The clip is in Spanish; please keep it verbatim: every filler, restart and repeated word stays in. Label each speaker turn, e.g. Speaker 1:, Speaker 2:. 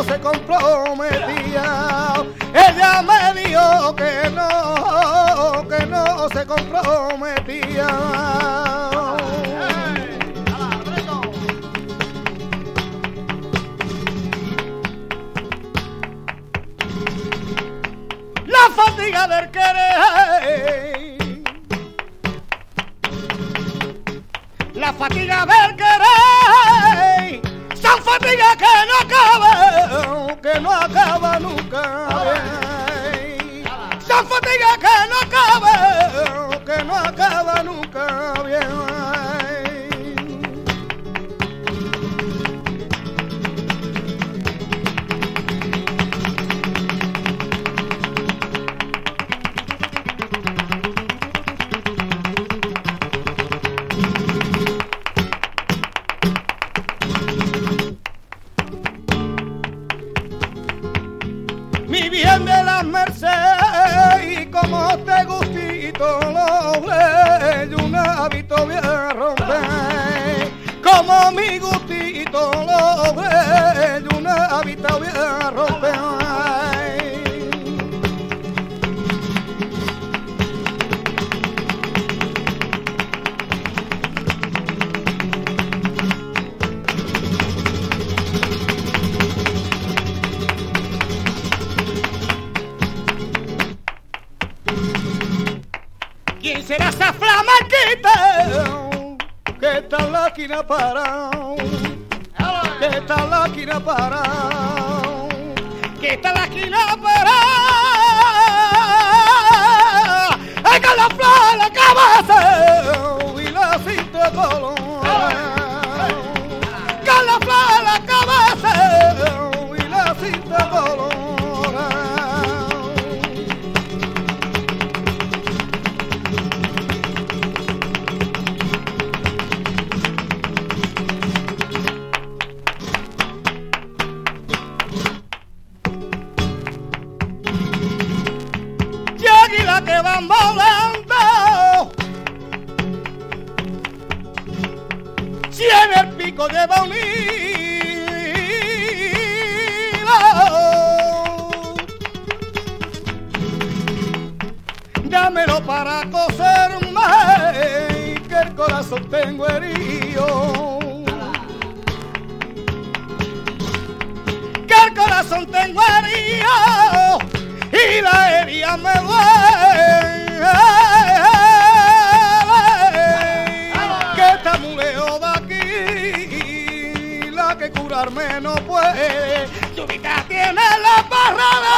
Speaker 1: se comprometía. Ella me dijo que no, que no se comprometía. La fatiga del querer, la fatiga del querer, son fatigas que no acaban, que no acaba nunca. Bien. Son fatigas que no acaban, que no acaba nunca. Bien. Mi bien de las Mercedes, y como te gustito lo ves, un hábito bien romper. Como mi gustito lo ves, un hábito bien romper. ¿Quién será esa flamarquita que está en la esquina parado? Que está en la esquina parado, que está en la esquina parado. ¡Ay, con la flor en la cabeza y la cinta color! ¡Con la flor en la cabeza y la cinta color! Que van volando, si en el pico lleva un hilo, dámelo para coserme, que el corazón tengo herido, que el corazón tengo herido y la herida me duele, que esta muleo de aquí, la que curarme no puede, su vida tiene la parrada.